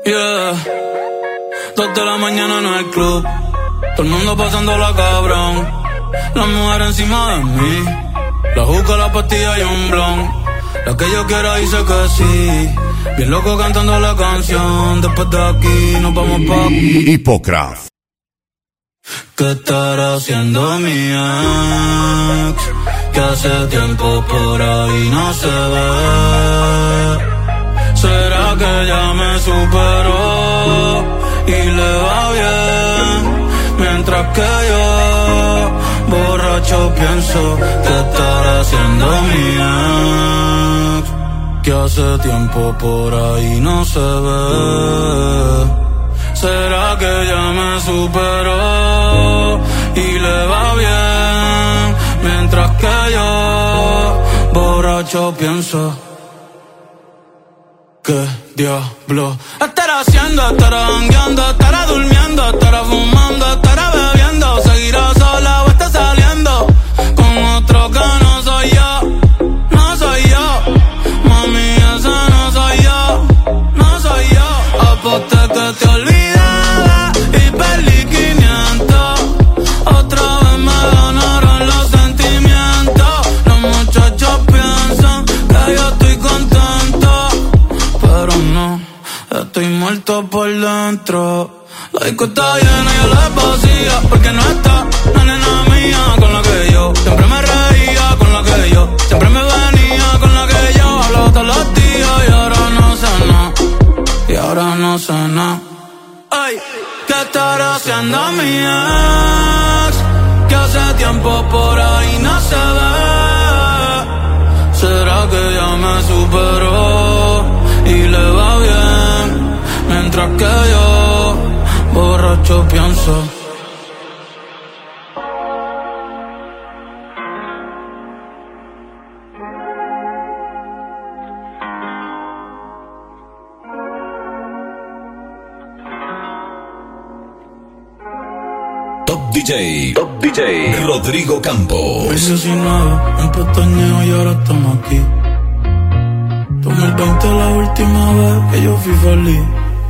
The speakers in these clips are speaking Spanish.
Yeah. 2 de la mañana en el club, todo el mundo pasándola cabrón. La mujer encima de mí, la juca, la pastilla y un blon. La que yo quiera dice que sí. Bien loco cantando la canción. Después de aquí nos vamos pa' Hipócrates. ¿Qué estará haciendo mi ex? Que hace tiempo por ahí no se ve. ¿Será que ya me superó y le va bien? Mientras que yo, borracho, pienso que estará haciendo mi ex. Que hace tiempo por ahí no se ve. ¿Será que ya me superó y le va bien? Mientras que yo, borracho, pienso ¿qué diablo estará haciendo? Estará jangueando, estará durmiendo, estará fumando, estará bebiendo. Seguirá sola o está saliendo con otro que no soy yo. No soy yo, mami, ese no soy yo. No soy yo. Aposté que te olvidaba y perdí 500. Otra vez me ganaron los sentimientos. Los muchachos piensan que yo estoy contento, pero no, estoy muerto por dentro. La disco está llena y la vacía, porque no está la nena mía con la que yo siempre me reía, con la que yo siempre me venía, con la que yo hablaba todos los días. Y ahora no sé nada, y ahora no sé nada. Ay, ¿qué estará haciendo mi ex? Que hace tiempo por ahí no se ve. ¿Será que ya me superó y le va bien? Mientras que yo, borracho, pienso Top DJ, Rodrigo Campos. 2019, un pestañeo y ahora estamos aquí. 2020 la última vez que yo fui feliz.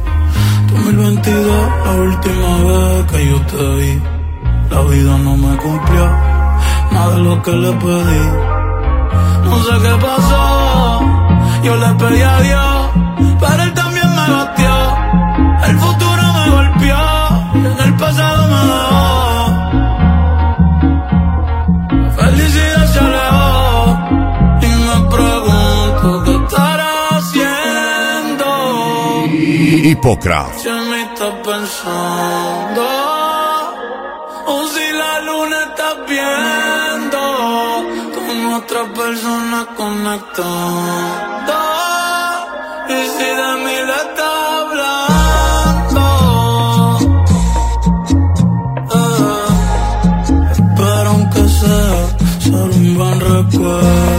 2022 la última vez que yo te vi. La vida no me cumplió nada de lo que le pedí. No sé qué pasó, yo le pedí a Dios, pero él también me batió. El futuro me golpeó, en el pasado me dejó. Felicidad se alejó y me pregunto qué estará haciendo. Hipócrates. Si en mí estás pensando o si la luna estás viendo con otra persona conectando. Y si de mí le estás hablando, espero aunque sea solo un buen recuerdo.